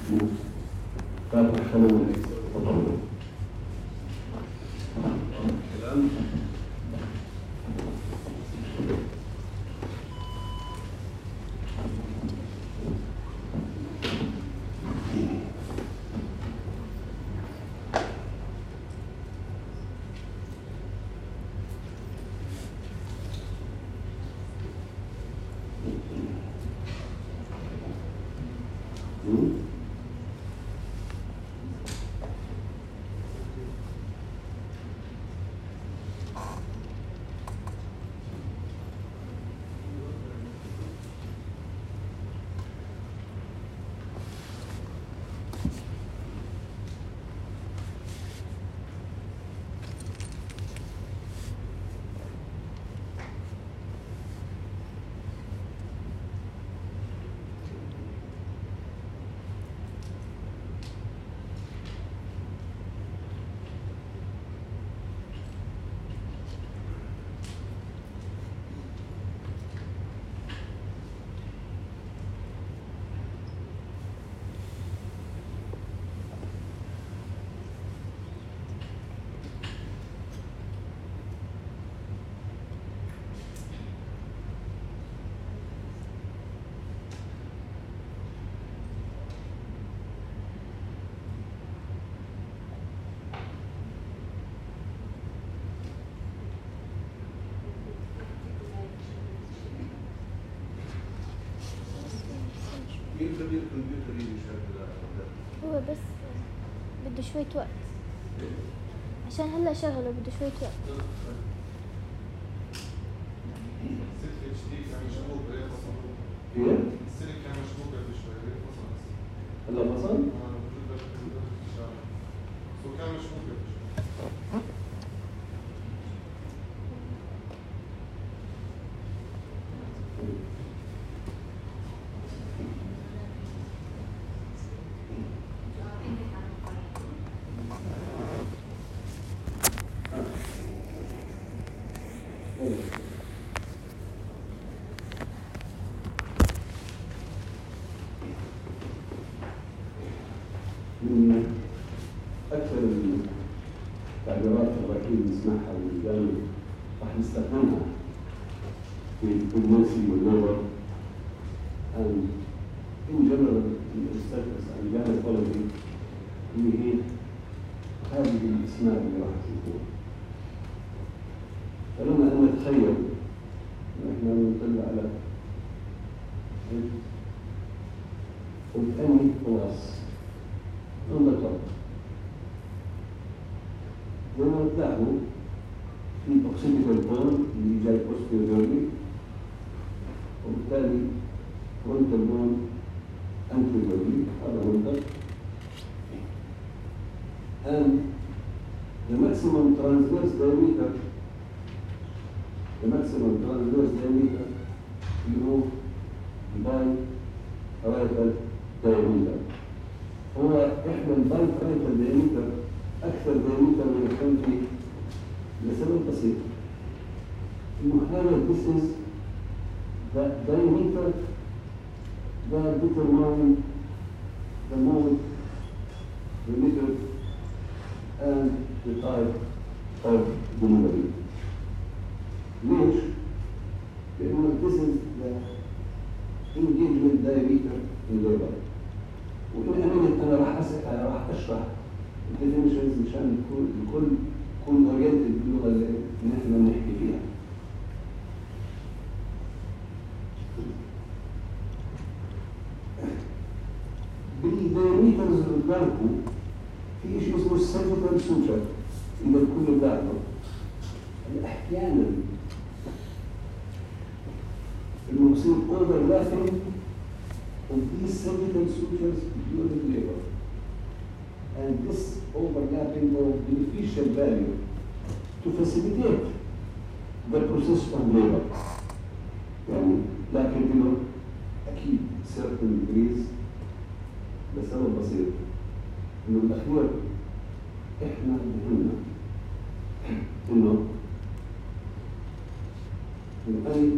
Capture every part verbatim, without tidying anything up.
فاتح خلونا تفضل. الآن هو بس بده شوية وقت عشان هلا شغله بده شوية وقت. السلك كان مشبوك قبل شوي فصل. هلا فصل؟ اه شو كان مشبوك قبل شوي. من أكثر التعبيرات اللي أكيد نسمعها واللي راح نستخدمها في البروموسي واللغة and in general in research and gynecology اللي هي هذه الأسماء اللي راح تكون. فلما أنا أتخيل نحن نطلع على قلت أني خلاص ننظر لما تلاحظوا في اوكسيديكال بون اللي جاي بوستيريورلي وبالتالي فرونتال بون انتيريورلي هذا منظر and the maximum transverse diameter the maximum transverse diameter you know by parietal diameter هو إحدى الباي parietal diameter أكثر diameter من الخلفي لسبب بسيط. إنه هذا this is the diameter that determine the mode, the method, and the type of delivery. ليش؟ لأنه this is the engagement diameter in labor. وإن أمنت أنا راح أسأل أنا راح أشرح الديفينيشنز مشان يكون الكل يكون أورينتد باللغة اللي نحن بنحكي فيها. بالدايمترز اللي قدامكم في شيء اسمه السيرفيكال سوتشر إذا الكل بلاحظه. أحيانا إنه يصير overlapping of these cervical sutures during labor. And this overlapping of beneficial value to facilitate the process of labor. يعني لكن إنه أكيد certain degrees لسبب بسيط إنه الأخير إحنا بهمنا إنه إنه أي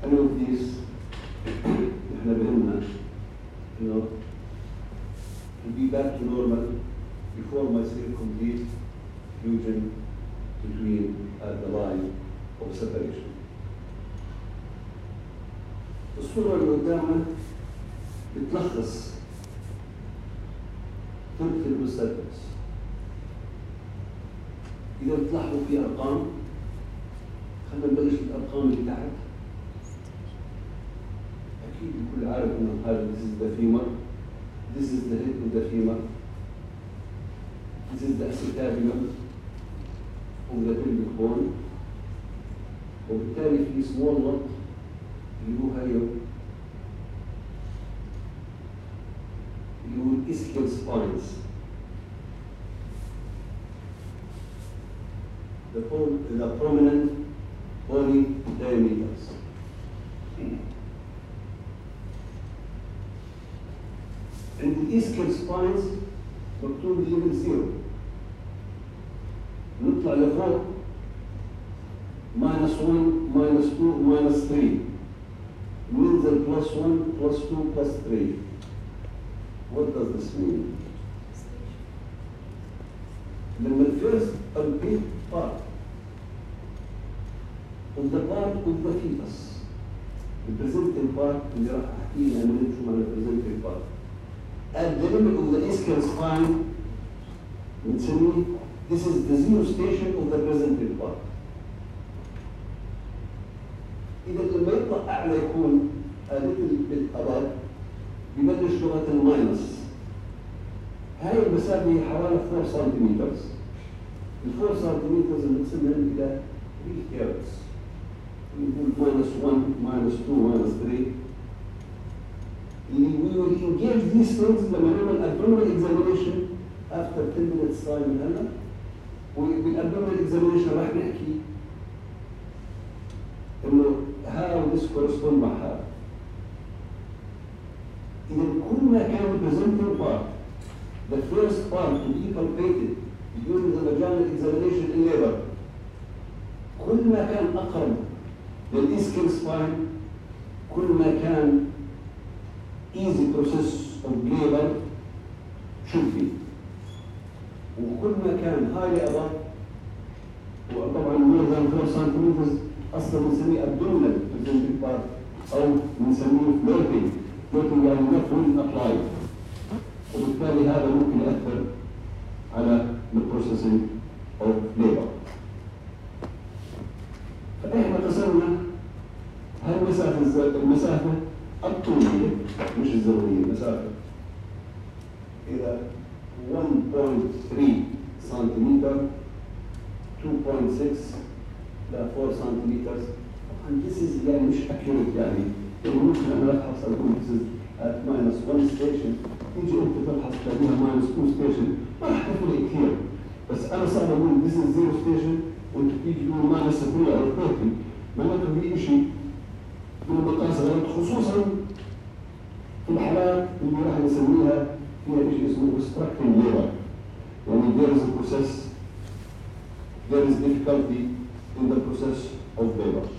any of these احنا بهمنا you know to be back to normal before my see complete fusion between uh, the line of separation. الصورة اللي قدامنا بتلخص ثلث المثلث. إذا بتلاحظوا في أرقام، خلينا نبلش بالأرقام اللي تحت. أكيد الكل عارف إنه هذا this is the femur, this is the head of the femur, this is the acetabulum of the pelvic bone. وبالتالي في small knot اللي هو هايو اللي هو ischial spines. The, the prominent bony diameters. And the ischial spines مكتوب level zero. نطلع لفوق minus one, minus two, minus three. ننزل plus one, plus two, plus three. What does this mean? لما الفيرست البيت part of the part of the fetus, the presenting part اللي راح احكي نعمل شو معنى presenting part. At the limit of the ischial spine, بنسميه this is the zero station of the presenting part. إذا لما يطلع أعلى يكون a little bit above ببلش لغة الماينس. هاي المسافة هي حوالي four centimeters. ال four centimeters بنقسمهم إلى three thirds. نقول minus one, minus two, minus three. We will engage these things لما نعمل abdominal examination after ten minutes time من هلا. وبالabdominal examination راح نحكي إنه how this correspond مع هذا. إذا كل ما كان presenting part, the first part to be palpated during the vaginal examination in labor, كل ما كان أقرب للإسكيال spine، كل ما كان easy process of labor should be. وكل ما كان highly above، وطبعا more than four centimeters أصلا بنسميه abdominal presenting part أو بنسميه floating. floating يعني not fully applied. وبالتالي هذا ممكن يأثر على the processing of labor. فإحنا قسمنا هالمسافة المسافة الطولية مش الزمنية، المسافة إلى one point three centimeter, two point six إلى four centimeters. طبعا this is يعني مش accurate، يعني يعني ممكن أنا أبحث أقول this is at minus one station، تيجي أنت تبحث تلاقيها minus two station، ما راح تفرق كثير. بس أنا صعب أقول this is zero station وأنت تيجي تقول minus three أو thirty، معناته في شيء من المقاس غلط، خصوصا في الحالات اللي راح نسميها فيها شيء اسمه obstructing labor. يعني there is a process، there is difficulty in the process of labor.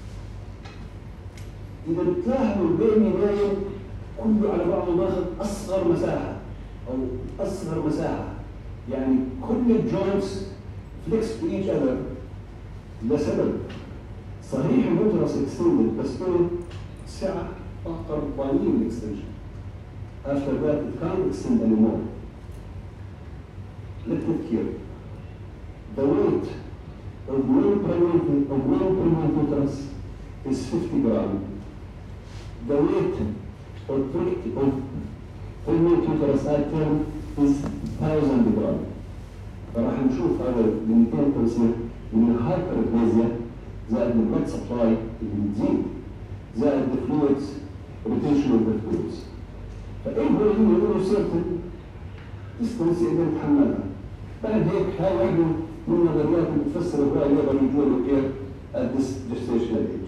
إذا بتلاحظوا البيبي نايم كله على بعضه ماخذ أصغر مساحة أو أصغر مساحة، يعني كل الجوينتس flex to each other لسبب صحيح اليوترس extended بس كله سعة أقرب ضمين extension. After that it can't extend anymore. Let's take care. The weight of non-pregnant of non-pregnant uterus is fifty grams. The weight of pregnant uterus at term is one thousand grams. فراح نشوف هذا الاثنين تنسيق من الهايبربليزيا زائد البلد سبلاي اللي بتزيد زائد الفلويدز retention of the fluids. فإيه هو اللي يقولوا certain distance يقدر يتحملها. بعد هيك هاي واحدة من النظريات اللي بتفسر الرأي اللي يقدر يجوا له at this gestational age.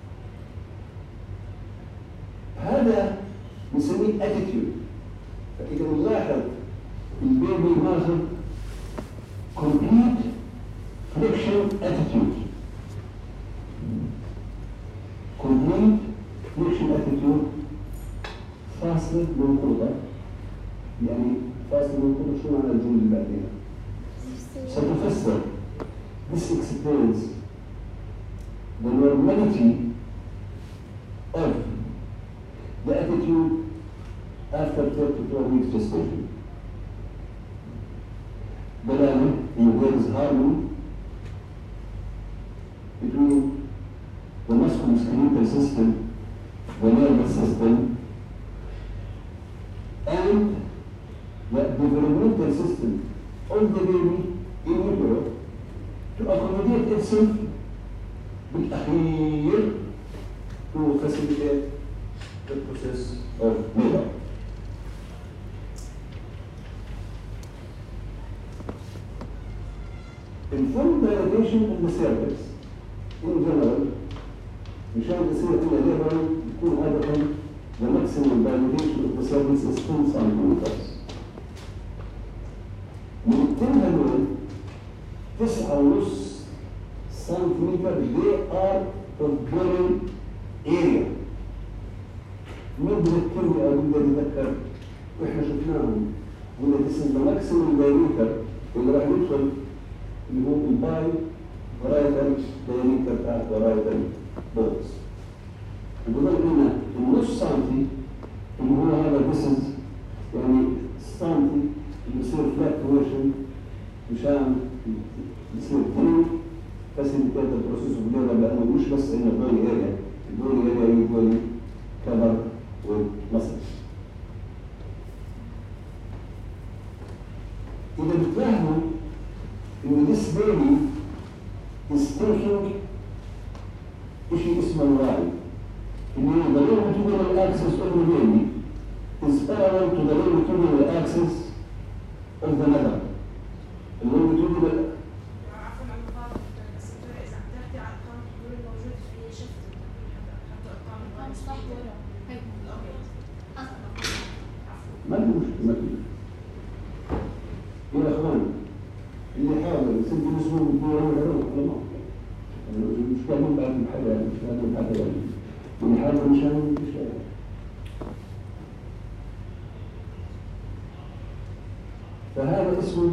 هذا بنسميه attitude. فإذا نلاحظ البيبي ماخذ complete flexion attitude. complete فاصلة منقوطة. يعني فاصلة منقوطة شو معنى الجملة اللي بعديها؟ ستفسر. This explains the normality of the attitude after thirty-four weeks gestation. دلالة إن there is harmony between the musculoskeletal system, the nervous system, and the developmental system of the baby in utero to accommodate itself بالأخير to facilitate the process of labor. Informed dilatation of the cervix in general مشان يصير عندنا labor يكون عادة the maximum dilatation of the cervix is ten centimeters. من التن هذول تسعة ونص سنتيمتر they are of area. مين بده الكلمة أو بده يتذكر وإحنا شفناهم قلنا this is the maximum diameter اللي راح يدخل اللي هو الباي varietal diameter بتاع varietal bolts. وقلنا لنا النص سنتي اللي هو هذا this is يعني سنتي اللي بصير fluctuation مشان يصير تنين facilitate the process of labor لأنه مش بس إنه بولي area البولي area usually covered with muscles. إذا بتلاحظوا إن this baby is taking إشي اسمه الراي اللي هو the longitudinal axis of the baby is parallel to the longitudinal axis of the mother. The longitudinal ما في مشكلة ما في. يا اخوان اللي حاول يسد نسبه بالدور ولا يروح على ما مش قاعدين بعد الحاجة مش قاعدين بعد يعني اللي حاول مشان يشتغل. فهذا اسمه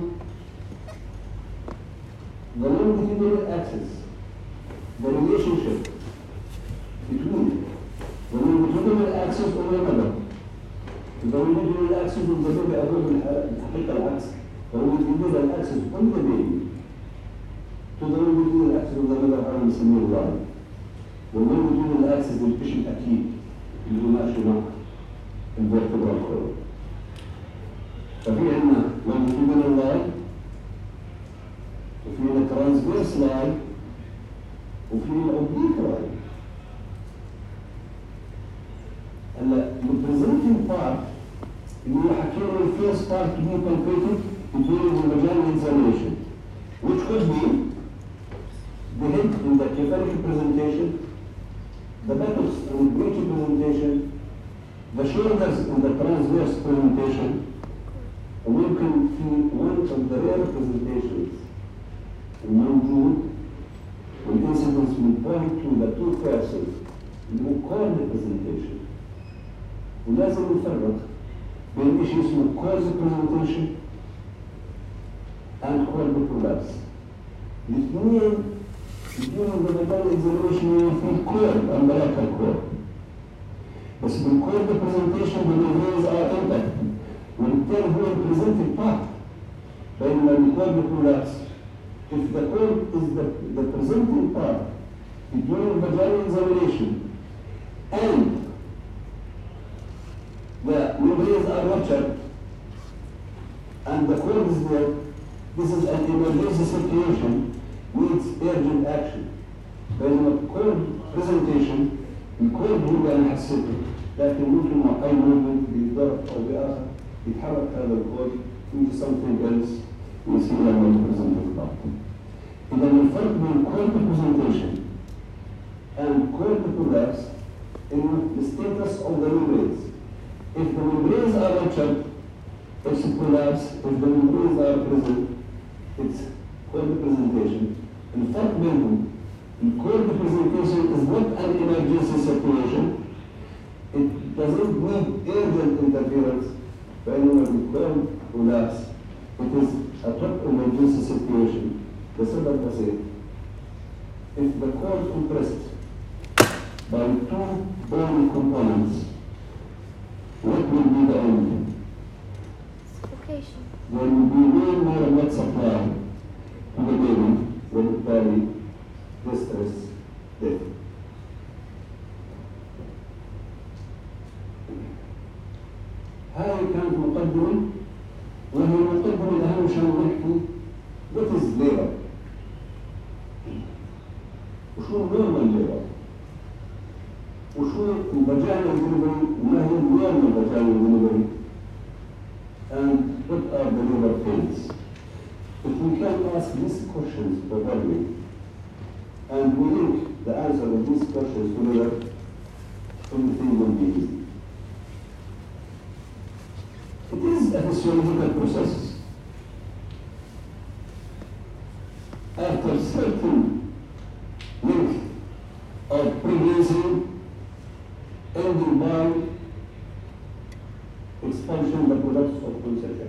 the longitudinal axis, the relationship between the longitudinal axis of the mother. The longitudinal axis of the baby أقول الحقيقة العكس. The longitudinal axis of the baby to the longitudinal axis of the mother هذا نسميه اللاين. والlongitudinal axis الشيء الأكيد اللي هو ماشي مع الvertebral column. ففي عندنا longitudinal line وفي عندنا transverse line وفي oblique line. هلا البريزنتنج بارت اللي هو حكينا الفيرست بارت to be completed during the vaginal examination which could be the head in the cephalic presentation, the buttocks in the breachy presentation, the shoulders in the transverse presentation, وممكن في one of the rare presentations الموجود والincidence will point to the two persons اللي هو cord presentation. ولازم نفرق بين شيء اسمه cord presentation and cord prolapse. الاثنين during the vaginal examination في cord umbilical cord. بس بالcord presentation the membranes are intact. وبالتالي هو البريزنتنج بارت. بينما الcord prolapse if the cord is the, the presenting part during the vaginal examination and the membranes are ruptured and the cord is there, this is an emergency situation needs urgent action. بينما cord presentation الcord هو أنا حسيته لكن ممكن مع أي movement بضرب أو بآخر يتحرك هذا الكود into something else ويصير له presenting part. إذا الفرق بين cord presentation and cord prolapse إنه the status of the membranes. If the membranes are ruptured, it's prolapse. If the membranes are present, it's cord presentation. الفرق بينهم the cord presentation is not an emergency situation. It doesn't need urgent interference فإنه بيكون collapse. It is a top emergency situation. لسبب بسيط. If the core is compressed by two bony components, what will be the end? Suffocation. There will be no more blood supply to the baby, وبالتالي distress death. هاي كانت مقدمة، وهي المقدمة الأهم عشان نحكي what is labor؟ وشو normal labor؟ وشو vaginal delivery وما هي normal vaginal delivery؟ and what are the labor pains? If we can ask these questions properly and we link the answer of these questions together, everything will be easy. It is a physiological process. After certain length of pregnancy, ending by expulsion the products of conception.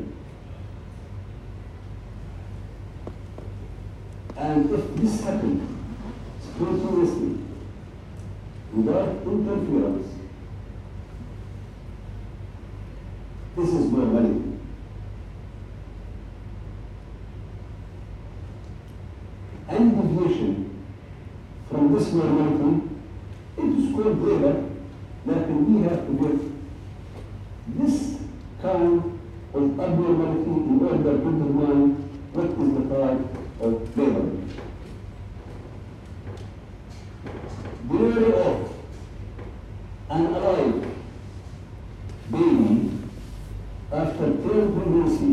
And if this happened spontaneously, without interference, this is normality. Any deviation from this normality, it is called labor, لكن we have to get this kind of abnormality in order to determine what is the type of labor. Delivery of an alive baby after term pregnancy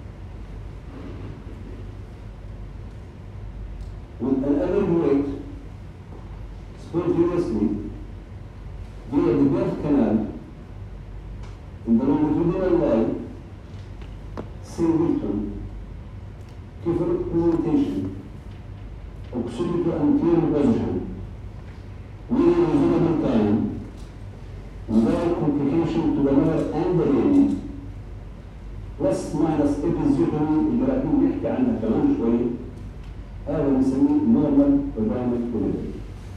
with an evaluate spontaneously via the birth canal in the longitudinal line, singleton, kyphoric presentation, occipital anterior position, within a reasonable time, without complication to the mother and the baby, plus minus episiotomy اللي رايحين نحكي عنها كمان شوي، هذا بنسميه normal vaginal delivery.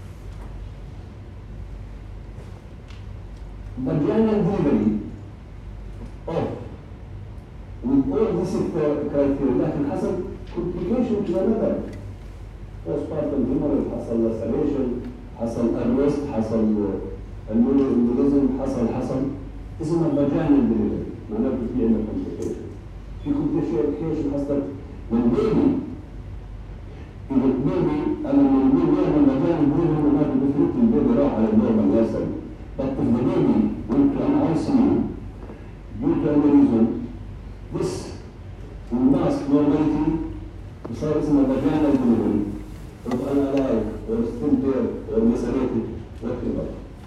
Vaginal delivery of with all these criteria لكن حسب complication to the mother. postpartum hemorrhage حصل laceration، حصل arrest، حصل embolism، حصل حصل اسمها vaginal delivery. معناته في عندنا complication. في complication حصلت من baby. إذا البيبي أنا من البيبي يعمل vaginal delivery معناته بفرق البيبي راح على النورمال ياسر. But if the baby went to an I C U due to any reason, this will mask normality وصار اسمها vaginal delivery. Of an alive or still there or macerated whatever.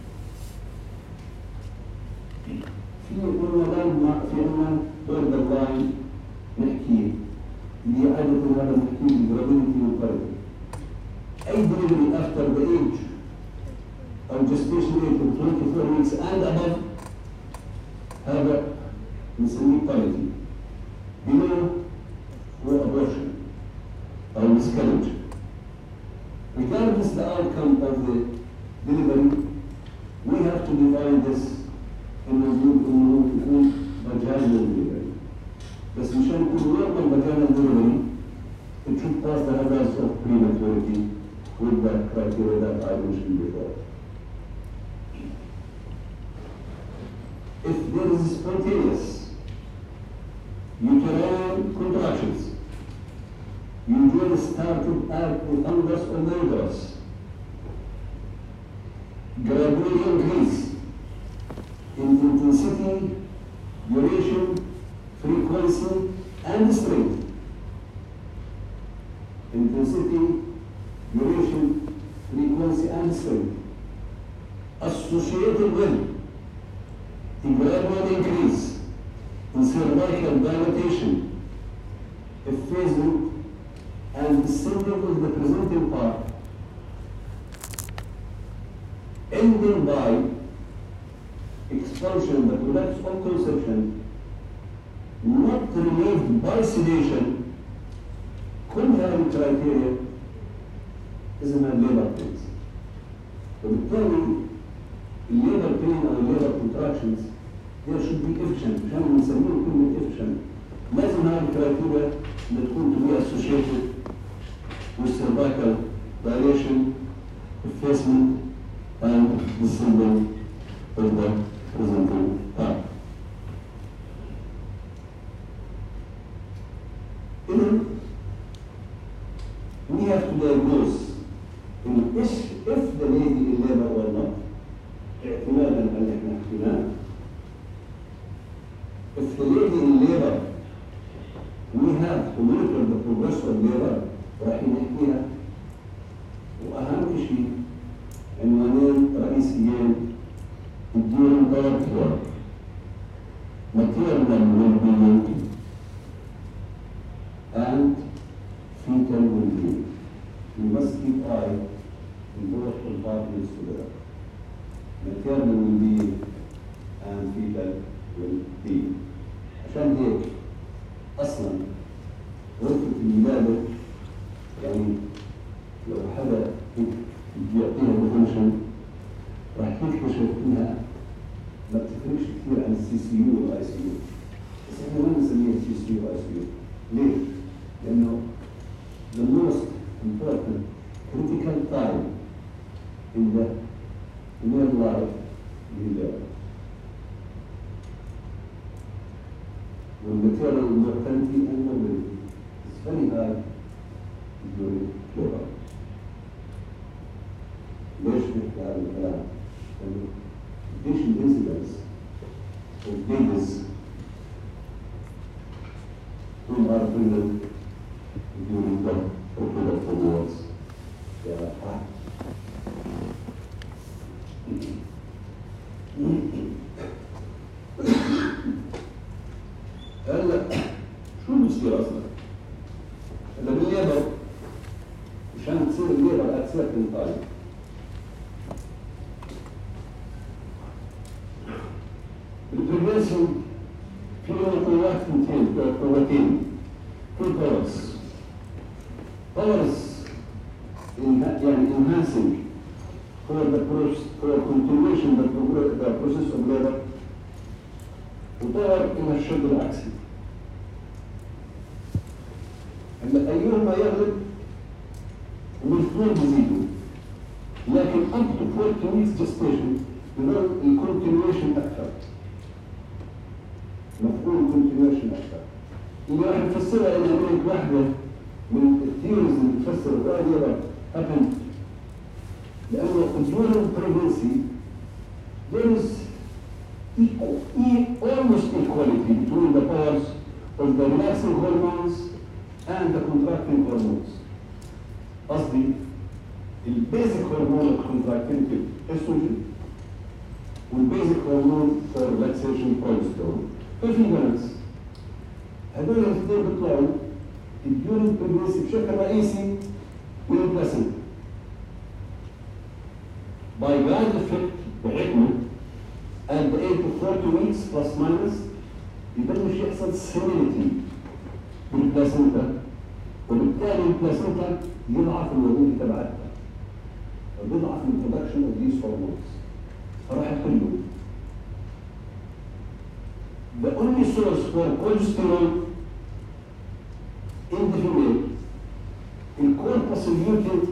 في قلنا لاين في عنا border line نحكي اللي عادة هذا نحكي بالجرادينتي والبرد. أي delivery after the age of gestation age of twenty-four weeks and above هذا نسميه parity. Below هو abortion أو miscarriage. Regardless the outcome of the delivery, we have to define this in the group إنه يكون vaginal delivery. بس مشان يكون normal vaginal delivery, it should pass the hazards of prematurity with the criteria that I mentioned before. If there is spontaneous uterine contractions, usually started at the fundus or the uterus, gradually increase in intensity, duration, frequency, and strength. Intensity, duration, frequency, and strength. Associated with a gradual increase in cervical dilatation, effacement, and descending with the presenting part, ending by expulsion, the collapse of conception, not relieved by sedation, كل هذه الكرايتيريا اسمها الليبر بينز. وبالتالي الليبر بين او الليبر كونتراكشنز there should be efficient، عشان بنسميهم كلمة efficient لازم هذه الكرايتيريا اللي تكون to be associated with cervical dilation, effacement, and descending of the presenting part. Then we have to diagnose in if, if the lady in labor or not, اعتمادا على اللي احنا حكيناه. If the lady in labor, we have to monitor the progress of labor راح نحكيها. وأهم شيء عنوانين رئيسيين during birth, maternal well-being and fetal well-being. We must keep eye on both compartments together. Maternal well-being and fetal well-being. عشان هيك أصلاً غرفة الولادة يعني لو حدا يعطيها ديفينيشن راح تكتشف انها ما بتفرقش كثير عن السي سي يو والاي سي يو. بس احنا ما بنسميها سي سي يو والاي سي يو. ليه؟ لانه the most important critical time in the male life is labor. When maternal mortality and morbidity is very high during labor. ليش نحكي هذا الكلام؟ لأنه قديش الانسيدنس of babies who are pregnant during the reproductive years. Yeah. هلا شو المشكلة أصلاً؟ هلا بالليبر مشان تصير الليبر at certain time البريفنشن في قوات اثنتين قوتين two powers powers يعني enhancing for the process for continuation the, the process of labor وباور إلى الشد العكسي. هلا أيهما يغلب والاثنين بيزيدوا لكن up to forty weeks gestation بضل الكونتينيويشن أكثر. مفهوم كونتينيويشن أكثر. اللي راح نفسرها إن هناك واحدة من الثيوريز اللي بتفسر الرأي happen لأنه during pregnancy there is equal, almost equality between the powers of the relaxing hormones and the contracting hormones. قصدي البيزك هرمون contracting estrogen والبيزك هرمون for relaxation progesterone. ففي بالانس. هذول الاثنين بيطلعوا during pregnancy بشكل رئيسي من البلاسنتا. by guide effect بحكمه at the age of forty weeks plus minus يبلش يحصل senility بالبلاسنتا وبالتالي البلاسنتا يضعف الوظيفة تبعتها وبيضعف من production of these hormones فراح يحلوا. The only source for progesterone in the female in corpus luteum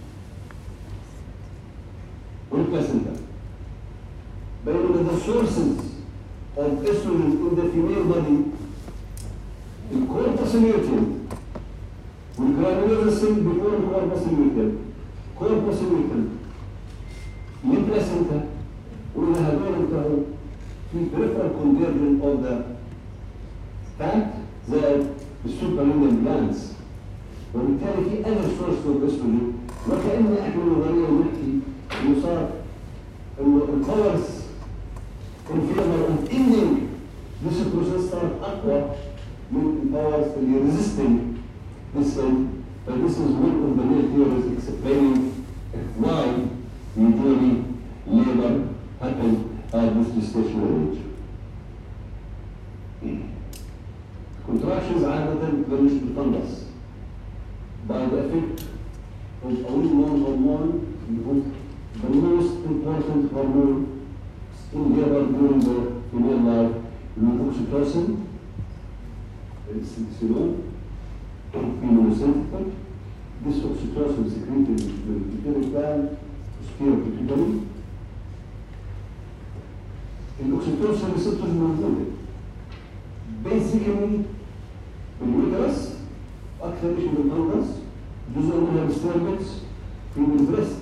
والبلاسنتا. بينما the sources of estrogen in the female body الكوربس luteum والجرانيولوزا سيل before الكوربس luteum كوربس luteum البلاسنتا وإلى هذول انتهوا في peripheral conversion of the fat زائد السوبرينال glands وبالتالي في other source of estrogen وكأن احنا نظريا نحكي انه صار انه الباورز in favor of ending this process صارت اقوى من الباورز اللي resisting this end. But this is one of the main theories explaining why usually labor happens at this gestational age. Contractions عادة تبلش بالفنجس by the effect of a well-known hormone, the most important hormone in labor during the female life, oxytocin, السيتوسينون, phenomenosensitive. This oxytocin is secreted in the pituitary gland, posterior pituitary. الأكسيتوسين receptors موجودة basically باليوترس أكثر شيء بالفنجس، جزء منها بالسيرفكس في البريست.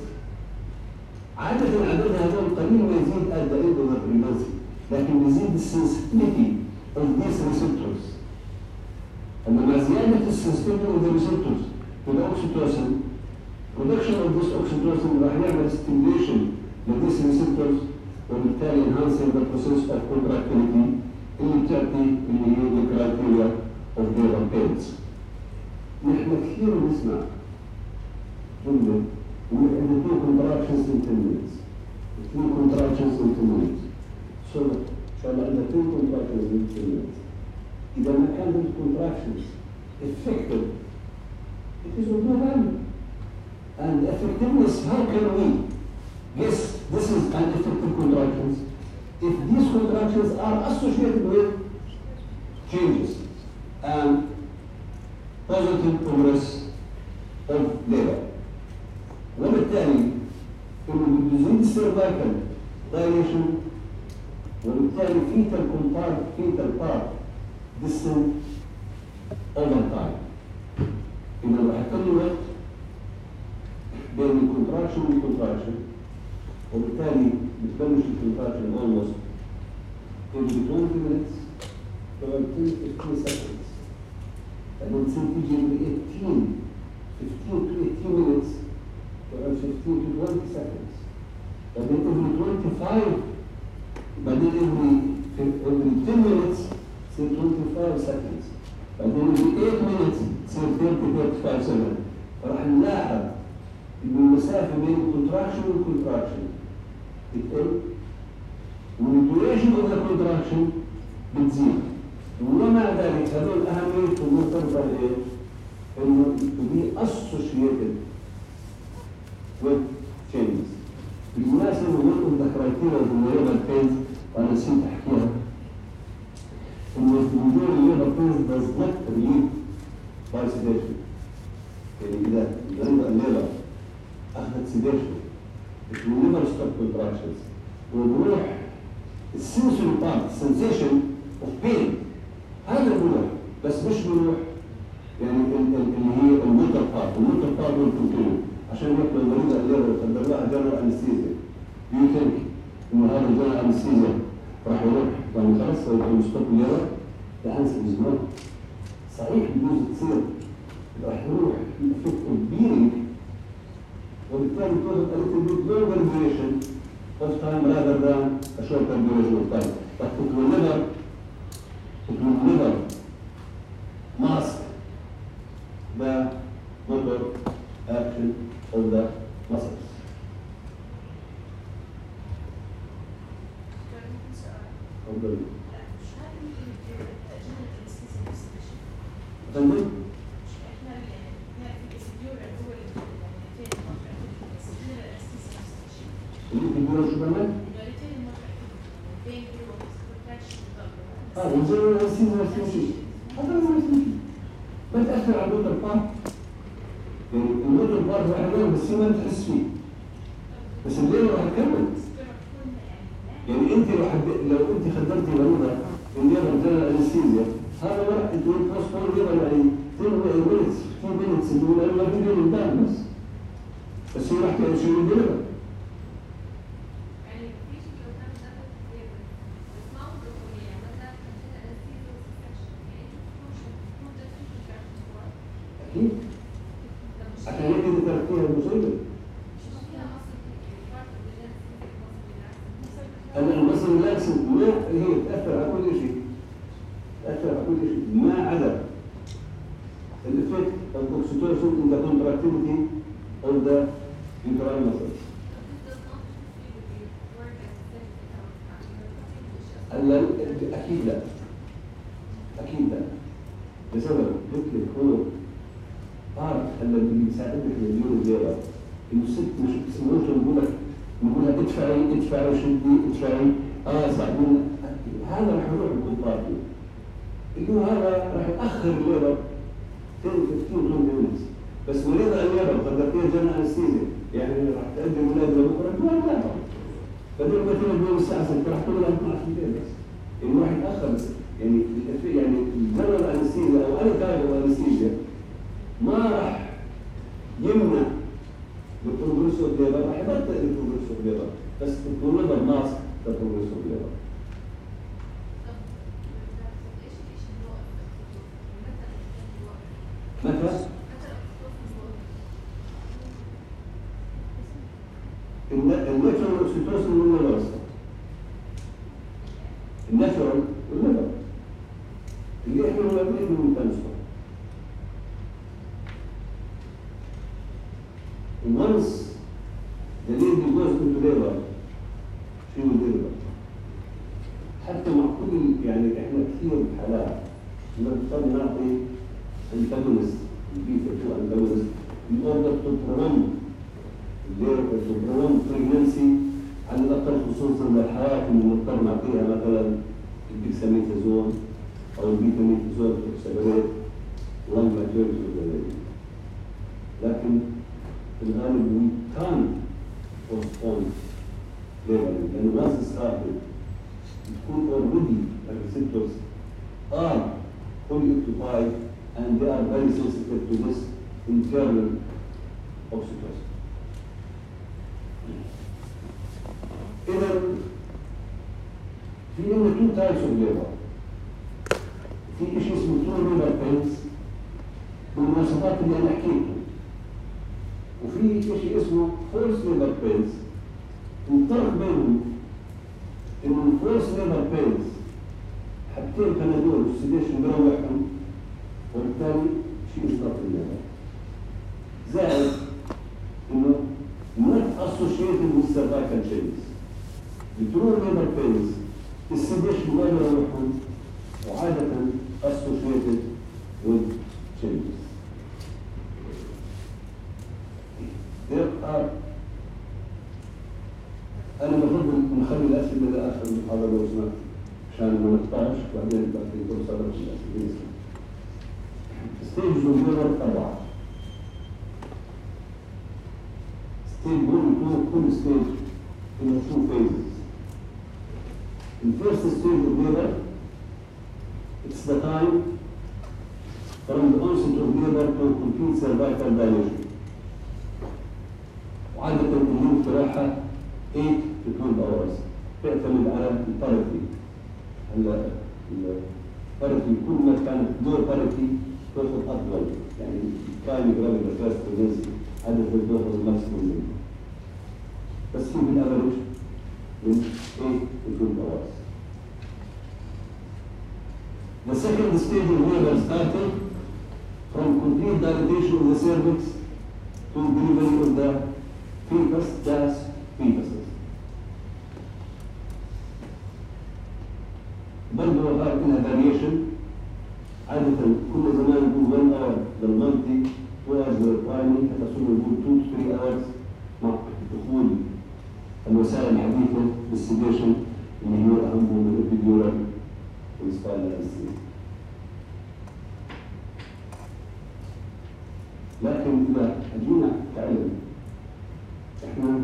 عادة عددها هذول قليل ما يزيد at the end of the pregnancy، لكن يزيد السنسيتيفيتي of these receptors. أما مع زيادة السنسيتيفيتي of the receptors to the oxytocin، production of this oxytocin راح يعمل stimulation ل these receptors وبالتالي enhancing the process of contractility اللي بتعطي اللي هي the criteria of labor pains. نحن كثير نسمع جملة يقول عندنا two contractions in ten minutes. two contractions in ten minutes. So إن شاء الله عندنا two contractions in ten minutes. إذا ما كان these contractions effective, it is of no value. And effectiveness, how can we guess this is an effective contractions if these contractions are associated with changes and positive progress of labor. وبالتالي انه بيزيد السيرفايكال دايليشن وبالتالي fetal part fetal part distant over time. إذا راح يكون وقت بين الكونتراكشن والكونتراكشن وبالتالي بتبلش الكونتراكشن almost every twenty minutes to fifteen seconds. And then تصير تيجي every eighteen, fifteen to eighteen minutes to fifteen to twenty seconds. And then every twenty-five, بعدين every every ten minutes تصير twenty-five seconds. بعدين every eight minutes تصير thirty to thirty-five seconds. فراح نلاحظ إنه المسافة بين الكونتراكشن والكونتراكشن بتقل والديوريشن اوف ذا كونتراكشن بتزيد. ومع ذلك هذول أهميتهم مرتبطة بإيه؟ إنه to be associated with changes. بالمناسبة one of the criteria of the labor pains وأنا نسيت أحكيها إنه وجود labor pains does not relieve by sedation. يعني إذا إذا الليبر أخذت sedation it will never stop contractions وبروح السنسوري part sensation of pain هذا بروح بس مش بروح يعني اللي هي الموتر بارت الموتر بارت والكونتينيو عشان هيك لما المريض الليبر قدر لها جنرال انستيزيا يو ثينك انه هذا الجنرال انستيزيا راح يروح يعني خلاص يكون ستوب الليبر لا انسى بزمان صحيح بيجوز تصير راح يروح الافكت اوف بيرنج وبالتالي تاخذ a little bit longer duration of time rather than a shorter duration of time. But it will never, it will never mask the motor action of the muscles. تفضل. تفضل. اللي بيقولوا شو كمان؟ اه وزي السيزون السيزون هذا هو السيزون ما تأثر على الموتر بارت يعني الموتر بارت راح ينام بس ما تحس فيه بس الليل راح يكمل يعني انت راح لو انت خدرتي مريضة الليل رجال الانستيزيا هذا ما راح تقول بوستبون ليبر يعني ten minutes fifteen minutes اللي هو ما بيجي قدام بس بس هي راح تمشي الليبر عشان هيك انت تركتيها المصيبه. انا المصل ريلاكسنج ما هي تاثر على كل شيء. تاثر على كل شيء ما عدا الافكت of oxytocin in the contractility of the uterine muscles. اكيد لا اكيد لا لسبب قلت لك هو اعرف هلا اللي بيساعدك مليون دولار انه الست مش بتسمعوش نقول لك نقولها ادفعي ادفعي شدي ادفعي اه ساعدونا هذا رح يروح بالقطاع اللي هو هذا رح ياخر الليبر تفكير من الناس بس مريض ان يبقى قد فيها جنة انستيزيا يعني رح تقدم ولاد لبكره ما لا فدول مثلا بيوم الساعه ستة رح تقول لها اطلع في البيت بس انه رح يتاخر يعني يعني جنرال انستيزيا او اي تايب انستيزيا ما راح يمنع البروجريس اوف ليبر، راح يبطل البروجريس اوف ليبر بس البروجريس ماسك البروجريس اوف ليبر. متى؟ الناتشورال اوكسيتوسين والليبر اصلا. الناتشورال والليبر اللي احنا ما بنقدر نتنسى. once the lady goes into labor she will deliver. حتى مع كل يعني احنا كثير حالات بنضطر نعطي antagonist البيتا تو antagonist in order to prolong to prolong pregnancy على الاقل خصوصا للحالات اللي بنضطر نعطيها مثلا الديكساميثازون او البيتاميثازون تكسبريت long maturity of the lady. لكن في الغالب we can't postpone laboring and once it's started تكون already the receptors are fully occupied and they are very sensitive to this internal oxytocin. إذا في عندنا two types of labor. في شيء اسمه true labor pains بالمواصفات اللي أنا حكيتها. وفي شيء اسمه false labor pains. الفرق بينهم إنه false labor pains حاجتين بنادول والسيديشن بيروحهم وبالتالي شيء إسقاط الليبر. زائد إنه not associated with cervical changes. The true labor pains السيديشن ما بيروحهم وعادة associated with changes. There are أنا بفضل نخلي الأسئلة لآخر المحاضرة لو سمحت عشان ما نقطعش وبعدين بعد فرصة للأسئلة. ستيج الليبر أربعة. ستيج واحد و كل ستيج in two phases. In first stage of labor, it's the time from the onset of labor to complete cervical dilation. وعادة اليوم تراحة eight to twelve hours. تعتمد على الباريتي. الباريتي كل ما كانت دور باريتي تاخذ أطول. يعني كان يقرب إلى first pregnancy عدد تاخذ الماكسيموم منه. بس هي بالأفرج من eight to twelve hours. The second stage of labor started from complete dilatation of the cervix to delivery of the fetus, das fetuses. برضه هذا لها variation. عادة كل زمان نقول one hour للمالتي two hours للبرايمري حتى صرنا نقول two to three hours مع دخول الوسائل الحديثة بالسيديشن اللي هو أهمهم الإبيديورال والسباينال أنستيزيا. لكن إذا أجينا كعلم إحنا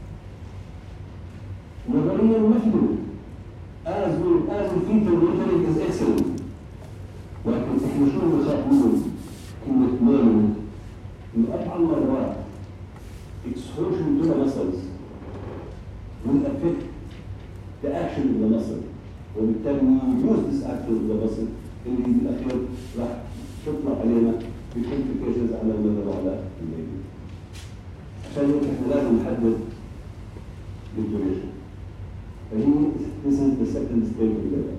نظريا مثله as well as the fetal monitoring is excellent. لكن إحنا شو نخاف منه كلمة مالون إنه أطعم مرات exposure to the muscles will affect the action of the muscle. وبالتالي we use this action of the muscle اللي بالأخير راح تطلع علينا بcomplications على المدى على الليل. عشان هيك احنا لازم نحدد الديوريشن. فهي this is the second stage of labor.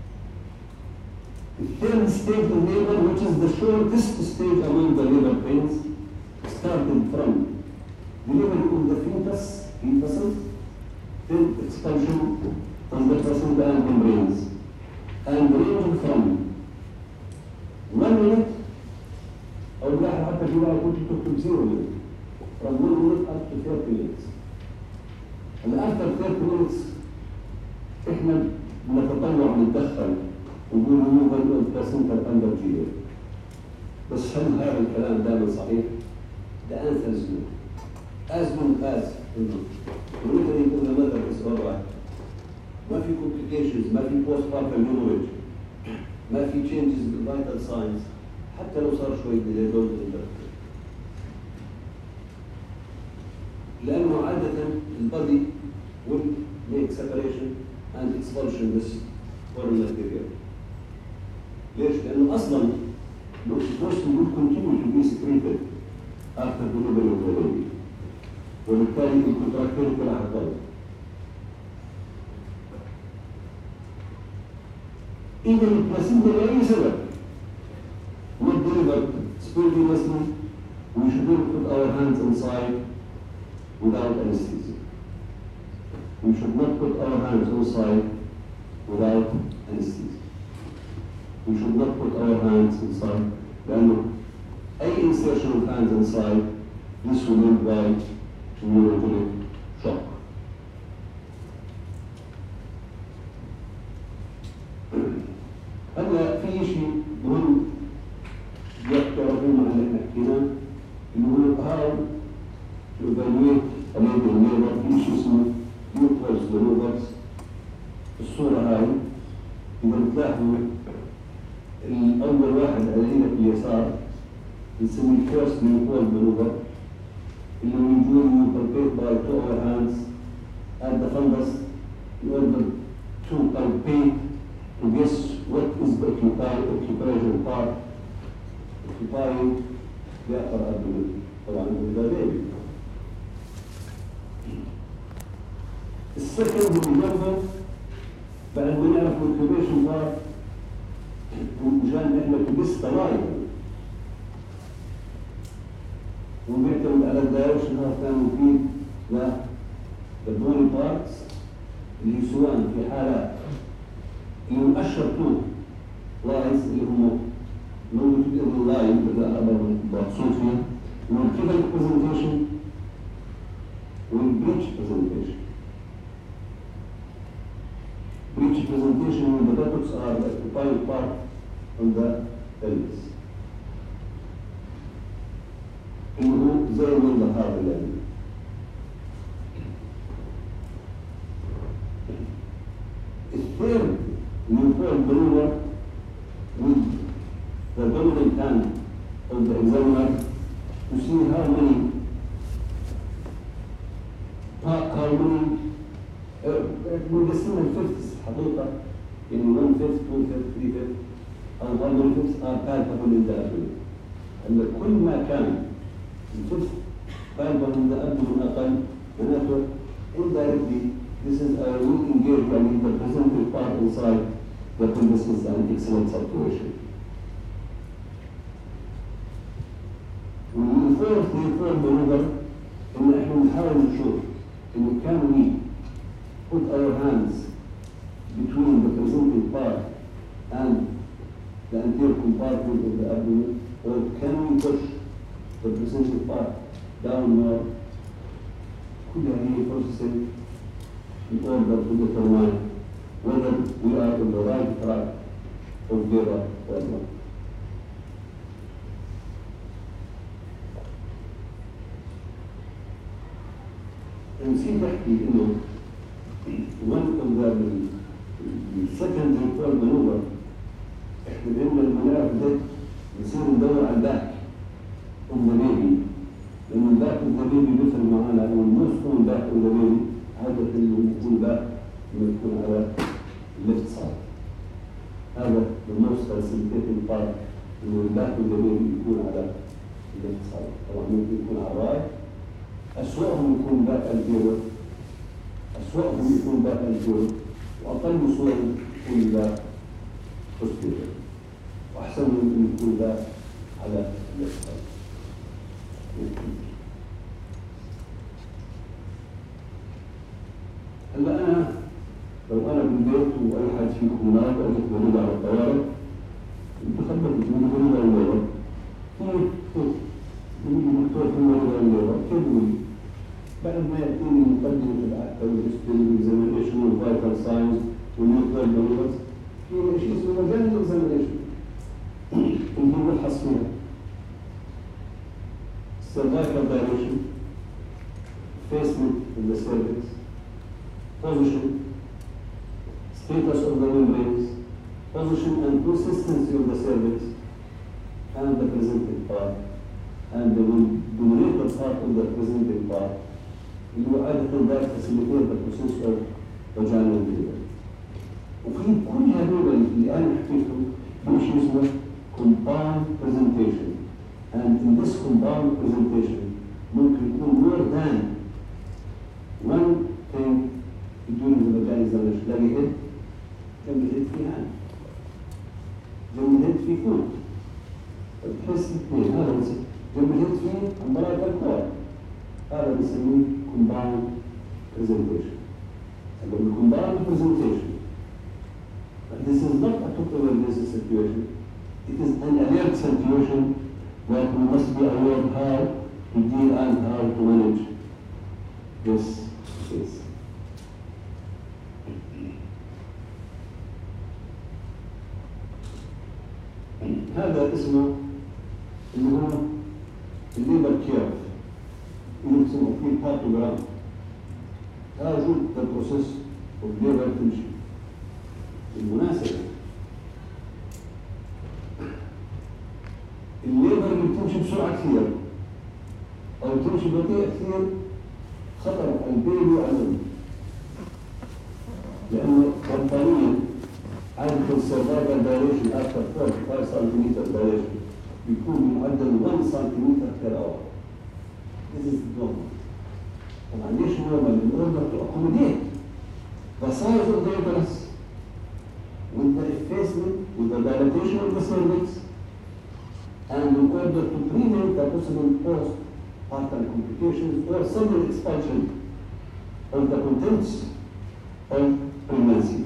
The third stage of labor, which is the shortest stage among the labor pains, started from delivery of the fetus, fetuses, then expulsion from the placenta and membranes. حتى في بعض كنت تكتب زيرو minutes from one minute up to thirty minutes. and after thirty minutes احنا بنتطلع نتدخل ونقول removal of placenta under G A. بس هل هذا الكلام دائما صحيح؟ The answer is no. As long as monitoring of the mother is alright, ما في complications, ما في postpartum hemorrhage, ما في changes in vital signs, حتى لو صار شوي delay don't interfere. لأنه عادة البادي will make separation and expulsion this foreign material. ليش؟ لأنه أصلاً the oxytocin will continue to be secreted after delivery of the baby. وبالتالي الكونتراكتيليتي راح تضل. Even if placenta لأي سبب not delivered spontaneously, we shouldn't put our hands inside without anesthesia. We should not put our hands inside without anesthesia. We should not put our hands inside, لأنه أي insertion of hands inside, this will invite neurogenic shock. هلا في شيء مهم تعرفون مع اللي احنا حكيناه اللي هو how to evaluate a lady in labor. في شيء اسمه uterus maneuvers. الصورة هاي إذا بتلاحظوا الأول واحد على ايدك اليسار نسميه first newborn maneuver اللي يجون you palpate by two of your hands at the fundus in order to palpate to guess what is the occupying occupation part occupying the upper abdomen طبعا ده baby. السكند maneuver بعد ما نعرف occupation part ومشان احنا تبس طلايب ونعتمد على الدايركشن هذا كان مفيد للبوني بارتس اللي سواء في حالات اللي هم اشهر تو لاينز اللي هم longitudinal لاين اللي اقدر مقصود فيه والكيفال برزنتيشن والبريتش برزنتيشن. Breech presentation when the buttocks are the occupying part on the pelvis. اللي هو زي ما ظهر الآن. الثيرد newborn maneuver with the dominant hand of the examiner to see how many how many بنقسمها الفيفتس حقيقة in one fifth, two fifth, three fifth أو one one fifth are palpable in the abdomen. أن كل ما كان الفيفتس palpable in the abdomen أقل معناته indirectly this is a will engage يعني the presenting part inside the pelvis is an excellent situation. والفورث newborn maneuver إن إحنا نحاول نشوف إنه كان we put our hands between the presenting part and the anterior compartment of the abdomen, or can we push the presenting part down more? Could have any processing in order to determine whether we are on the right track of labor or not. نسيت أحكي إنه one of the, the second newborn maneuver احنا بينا لما نعرف ده نصير ندور على الباك of the baby لأن الباك of the baby بيفرق معانا لأنه النص هو الباك of the baby عادة اللي يكون باك لما يكون على left side. هذا the most facilitating part إنه الباك of the baby يكون على left side. طبعا ممكن يكون على right. أسوأهم يكون باك anterior. أسوأهم يكون باك anterior وأقل صور يكون باك posterior وأحسنهم يكون باك على left side. هلا أنا لو أنا بالبيت وأي حد فيكم نايم وقلت بريد على الطوارئ أنت خبرت تقول بريد على الطوارئ يجي دكتور في المرضى الليبر كيف يقول بعد ما يعطيني مقدمة تبعت الهيستوري اكزامينيشن والفايتال ساينز والنيوكلير بلوغز في شيء اسمه مجال اكزامينيشن اللي هو الحص فيها cervical dilation, placement in the cervix, position, status of the membranes, position and consistency of the cervix, and the presenting part, and the dominated part of the presenting part, اللي هو عادة ذات facilitate the process of vaginal delivery. وفي كل هذول اللي أنا حكيتهم في شيء اسمه compound presentation. And in this compound presentation, ممكن يكون more than one thing during the vaginal examination. تلاقي هيد جنب الهيد في عين، جنب الهيد في فوق، تحس اثنين هذا جنب الهيد في عمارات الكور، هذا بنسميه compound presentation. And the compound presentation, this is not a total emergency situation. It is an alert situation that we must be aware how to deal and how to manage this case. هذا اسمه اللي هو الليبر كيرف اللي بسموه فيه بارتوجرام. هذا شو البروسيس والليبر تمشي. بالمناسبة الليبر اللي بتمشي بسرعة كثير أو تمشي بطيء كثير خطر على البيبي وعلى الأم، لأنه بطانيا عادة السيرفايفال دايليشن أكثر خمسة سنتيمتر دايليشن بيكون بمعدل واحد سنتيمتر بير أور. This is normal. طبعا ليش normal؟ in order to accommodate the size of the uterus with the effacement, with the dilatation of the cervix, and in order to prevent the possible postpartum complications or sudden expulsion of the contents of pregnancy.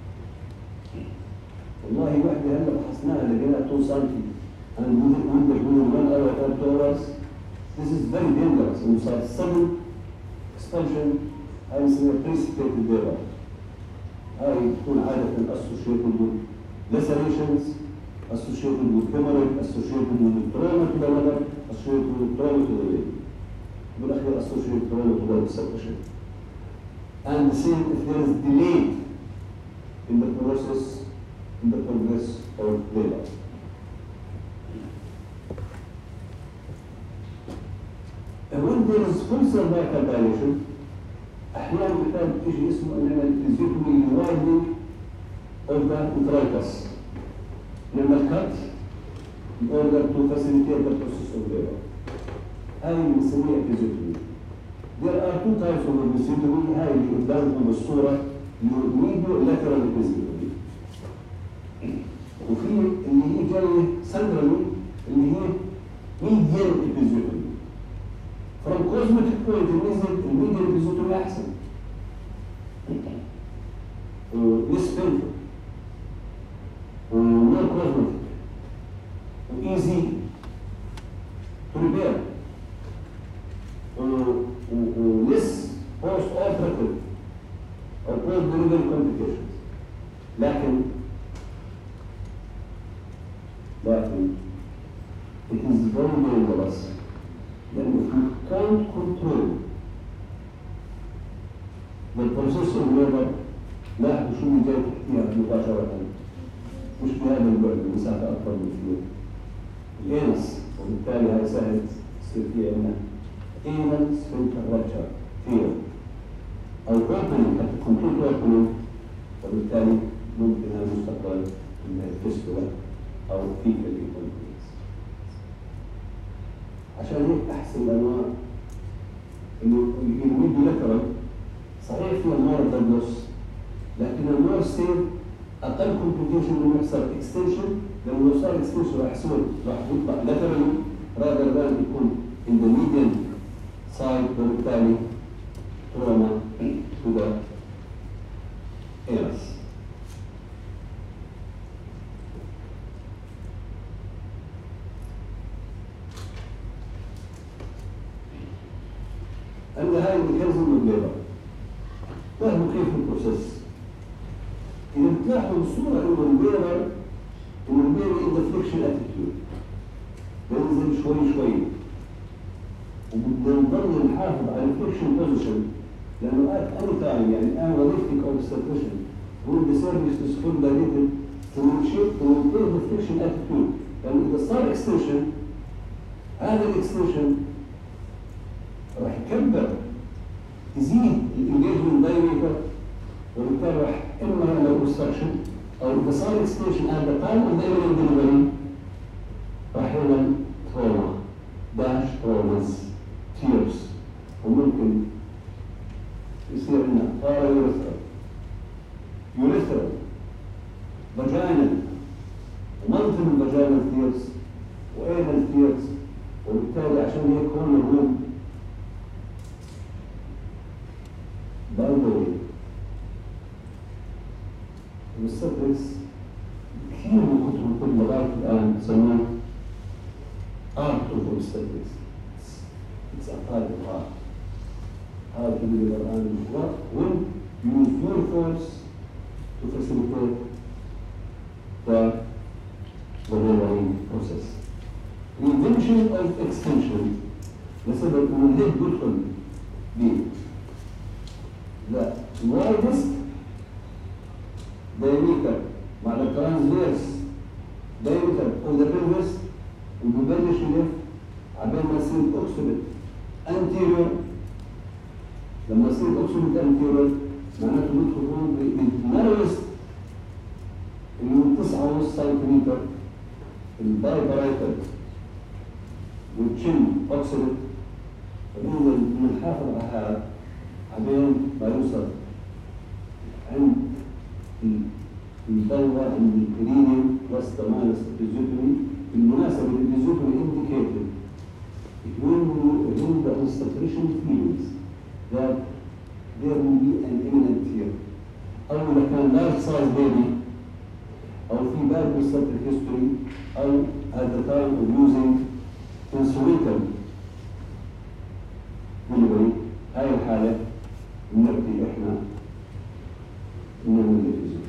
والله واحدة هلا فحصناها لقينا two centimeters and within within one hour or two hours. This is very dangerous. And so sudden expulsion هاي بنسميها precipitated labor. هاي تكون عادة associated with lacerations, associated with hemorrhage, associated with trauma to the mother, associated with trauma to the baby. بالأخير associated trauma to the submission. And the same if there is delay in the process, in the progress of labor. And when there is full cervical dilation, أحيانا نحتاج شيء اسمه أن نعمل physical widening of the uterus. نعمل cut in order to facilitate the process of labor. هاي بنسميها episiotomy. There are two types of episiotomy. هاي اللي قدامكم بالصورة medial-lateral episiotomy. وفي اللي هي جاية centrally اللي هي medial episiotomy. From cosmetic point of view, الميديال episiotomy أحسن. less painful. more cosmetic. easy to repair. less post-operative or post-delivery complications. لكن لكن it is very dangerous. Then if you can't control the process of labor, لاحظوا شو اللي جاي تحكيها مباشرة، مش بهذا البعد المسافة أكبر بكثير. الإنس وبالتالي هاي سهل تصير فيها إنها anal sphincter rupture فيها أو opening حتى complete opening، وبالتالي ممكن هذا المستقبل إنها فيستولا أو fecal incontinence. عشان هيك أحسن الأنواع إنه الميديو لاترال صحيح فيها مور دبلس، لكن المور سيف أقل كومبليكيشن من يحصل اكستنشن، لما لو صار اكستنشن راح يصير راح يطلع لاترالي rather than يكون in the median side، وبالتالي trauma to the anus. mechanism of labor. فاهموا كيف البروسيس. إذا بتلاحظوا بصورة إنه الليبر إنه الليبر in the flexion attitude بينزل شوي شوي وبدنا نضل نحافظ على الفليكشن بوزيشن لأنه at any time يعني أنا وظيفتي كأوبستريشن هو the service is full dilated to shape to maintain the flexion attitude لأنه إذا صار extension هذا الاكستنشن راح يكبر يزيد الانجيجمنت دايمتر وبالتالي راح اما يعمل اوبستراكشن او اذا صار اكستنشن at the time of the imminent delivery راح يعمل تروما داش تروماز تيرز وممكن يصير لنا بارا يوريثرال يوريثرال فاجينال ومالتيبل فاجينال تيرز وانال تيرز وبالتالي عشان هيك هون مهم برضه السبريكس كثير من كتب الطب لغايه الان بسموه art of obstetrics. It's, it's a type of art. How to deliver and what when you use your force to facilitate the delivering process. The invention of extension لسبب انه الهيد بيدخل بيه لا widest diameter مع الترانسفيرس diameter of the pelvis وبيبلش يلف عبال ما يصير اوكسيبت anterior لما يصير اوكسيبت anterior معناته بيدخل هون بالنارست اللي هو تسعة ونص سنتيمتر البايبرايتال والشن اوكسيبت فبنقدر بنحافظ على هذا عبين ما يوصل عند البلوى عند الكرينيوم بلس تمانس الفيزيوتومي. بالمناسبة الفيزيوتومي indicated when the obstetrician feels that there will be an imminent tear أو إذا كان large size baby أو في bad obstetric history أو at the time of using instrumental delivery هاي الحالة نبدي إحنا نعمل الفيزيوتومي.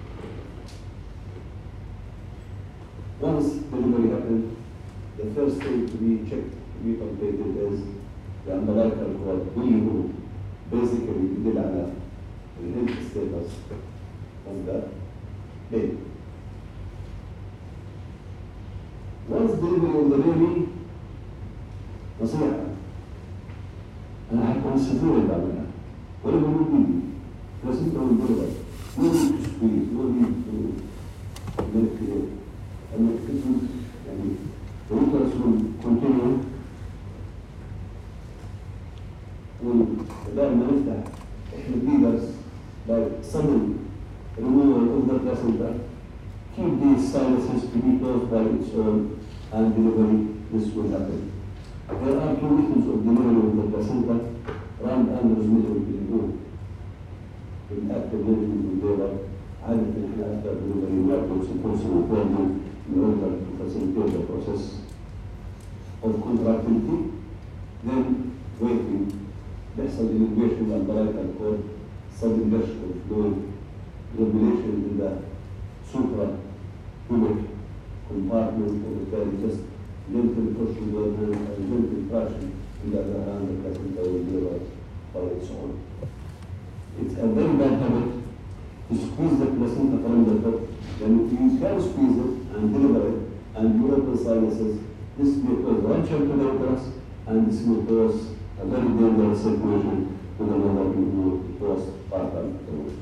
Once delivery happened, the first thing to be checked, to be completed is the umbilical cord, which basically يدل على the health status of the baby. Once delivery of the baby, نصيحة أنا حكون سفير اللي بعملها ولا بقول بيدي بس أنت أول دليفري no need to squeeze, no need to manipulate. أنك تكون يعني الوترس will continue وبعد ما نفتح إحنا الليدرز by sudden removal of the placenta keep these sinuses to be closed by its own and delivery this will happen. There are two methods of delivery of the placenta round and transmittal بالجنون بالأكتر من الدولار عادة إحنا أكثر delivery methods possible for them in order to facilitate the process of contractility, then waiting, بيحصل elongation umbilical cord, sudden gush of fluid, revelation in the suprapubic compartment, وبالتالي just gentle push with one hand and gentle traction in the other hand, the placenta will deliver by its own. It's a very bad habit to squeeze the placenta from the top. Then if you can squeeze it and deliver it and you open sinuses, this may cause rupture to the uterus and this may cause a very dangerous situation to the mother who postpartum hemorrhage.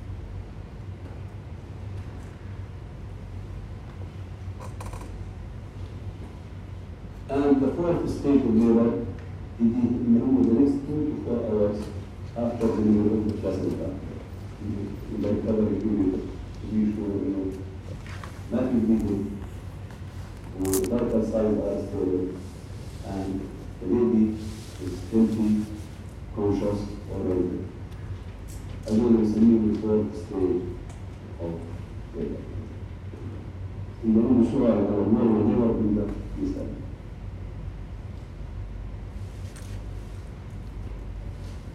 And the fourth stage of labor is the next two to four hours after the delivery of the placenta. In the recovery period, to be sure, you know, massive bleeding, vital signs are stable, and the baby is healthy, conscious, or healthy. As well as the fourth stage of labor. In the only sure I will never do that this time.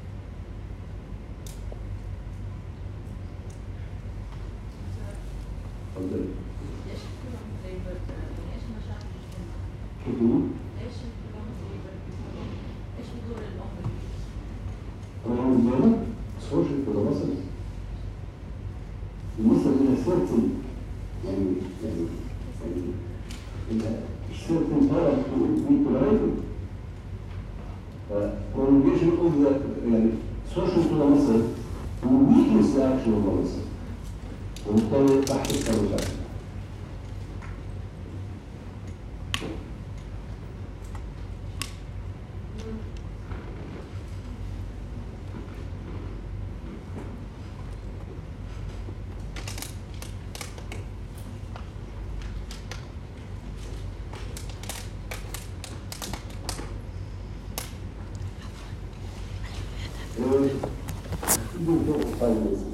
ليش الكلام ليبر يعني ايش مشاكل الجمعة؟ كيف هو؟ ليش الكلام ليبر بيكونوا ايش بدور الأم؟ طبعا الجامعة social for the muscles. المصل إلى certain يعني يعني يعني إلى certain power to be tolerated. prolongation of the يعني social to the muscle will weakness the action of the muscle. وبالتالي تحدث كمشاكل. Five minutes.